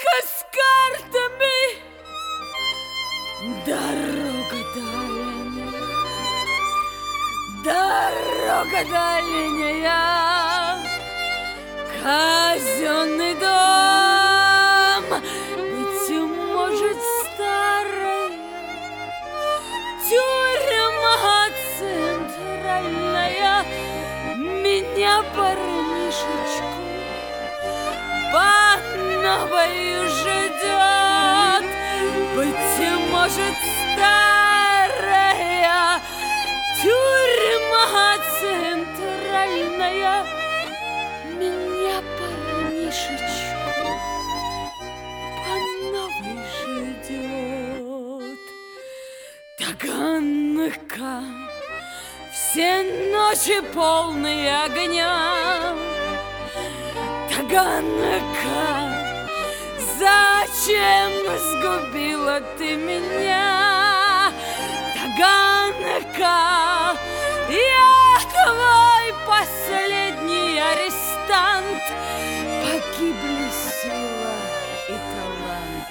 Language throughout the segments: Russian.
Таганка с картами, дорога дальняя, казенный дом, быть может, старая тюрьма центральная меня парнишечку по новой ждет, быть может, старая тюрьма центральная меня парнишечку по новой ждет. Таганка все ночи полные огня, Таганка, зачем сгубила ты меня? Таганка, я твой последний арестант, погибли сила и талант.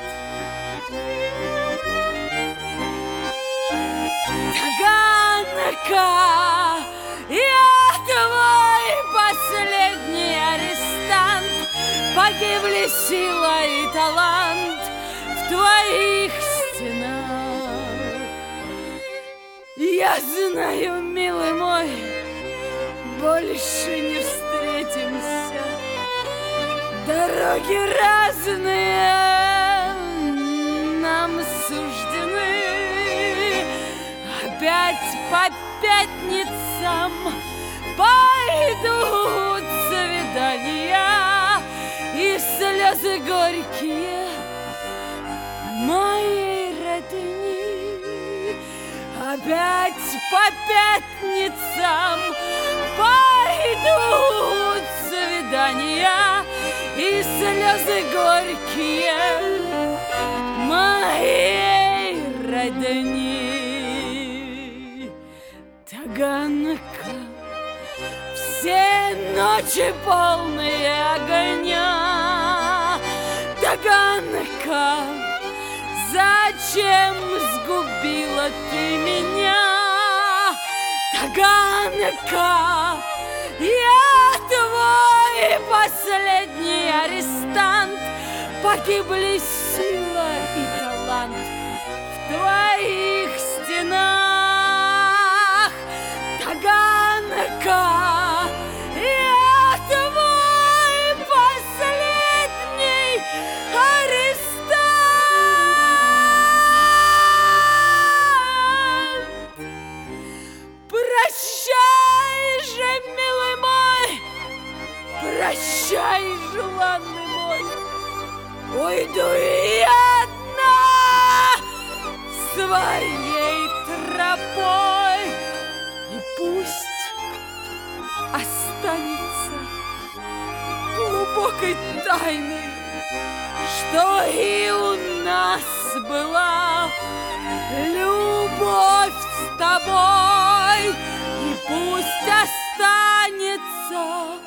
Таганка, я твой последний арестант, погибли сила и талант в твоих стенах. Я знаю, милый мой, больше не встретимся. Дороги разные нам суждены. Опять по пятницам пойдут свидания и слезы горькие моей родни. Опять по пятницам пойдут свидания и слезы горькие моей родни. Таганка, все ночи полные огня, Таганка, зачем сгубила ты меня? Таганка, я твой последний арестант, погибли сила и талант в твоих стенах. Таганка, я твой последний арестант. Прощай же, милый мой, прощай, желанный мой, уйду и одна своей тропой, и пусть останется глубокой тайной, что и у нас была любовь с тобой, и пусть останется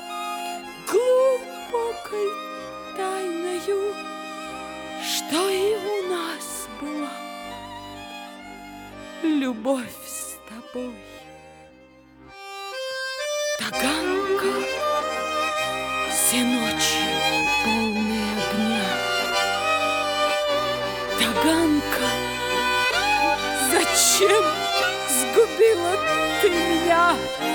глубокой тайною, что и у нас была любовь с тобой. Таганка, все ночи полные огня, Таганка, зачем сгубила ты меня?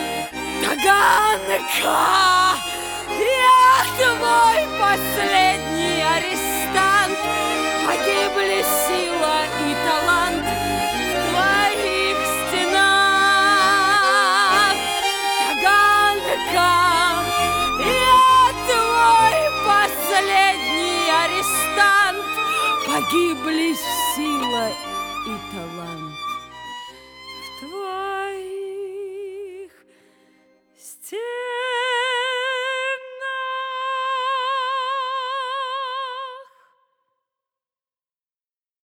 Таганка, я твой последний арестант, погибли сила и талант в твоих стенах. Таганка, я твой последний арестант, погибли сила и талант в твоих